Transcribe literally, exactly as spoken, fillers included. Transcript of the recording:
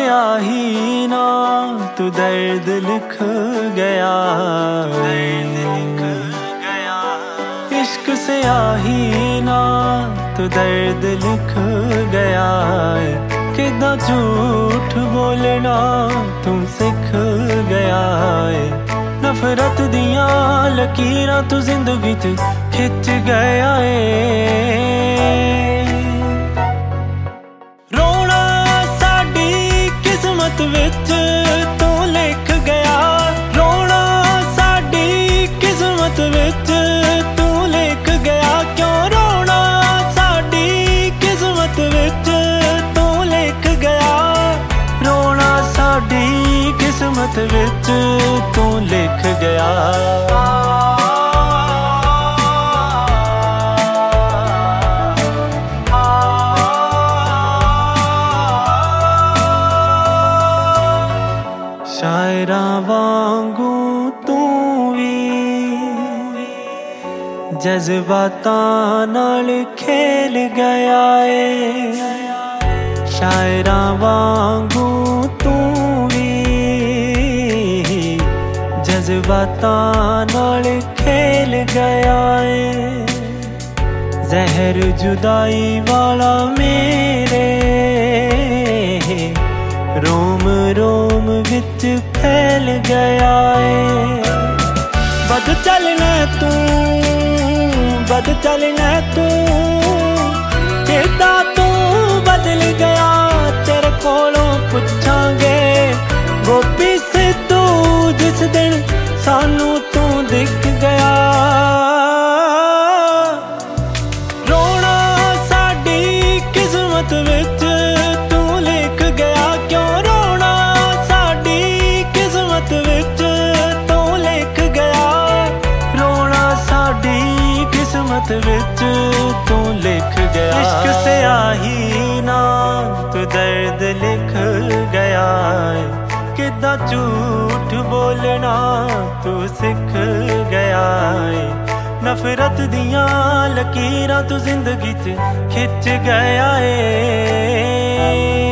स्याही ना तू दर्द लिख गया, दर्द लिख गया। इश्क स्याही ना तू दर्द लिख गया। किदा झूठ बोलना तू सिख गया है। नफरत दियां लकीरां तू जिंदगी च खिच गया है। रोना साडी किस्मत विच तू लिख गया, रोना साडी किस्मत विच तू लिख गया। क्यों रोना साडी किस्मत विच तू लिख गया, रोना साडी किस्मत विच तू लिख गया। शायरां वांगू तू भी जज्बातां नाल खेल गया है। शायरां वांगू तू भी जज्बातां नाल खेल गया है। जहर जुदाई वाला मेरे रोम रोम विच फैल गया है। बद चलना तू, बद चलना तू, किदा तू बदल गया। तेरे कोलों पुछांगे गोपी सिद्धू जिस दिन सानू तू दिख गया। रोना साडी किस्मत विच तू लिख गया। क्यों रोना साडी किस्मत विच तू लिख गया, रोना साडी किस्मत विच तू लिख गया। इश्क स्याही ना तू दर्द लिख गया है। किदा झूठ बोलना तू सिख गया है। नफरत दियां लकीरां तू जिंदगी च खिच गया है।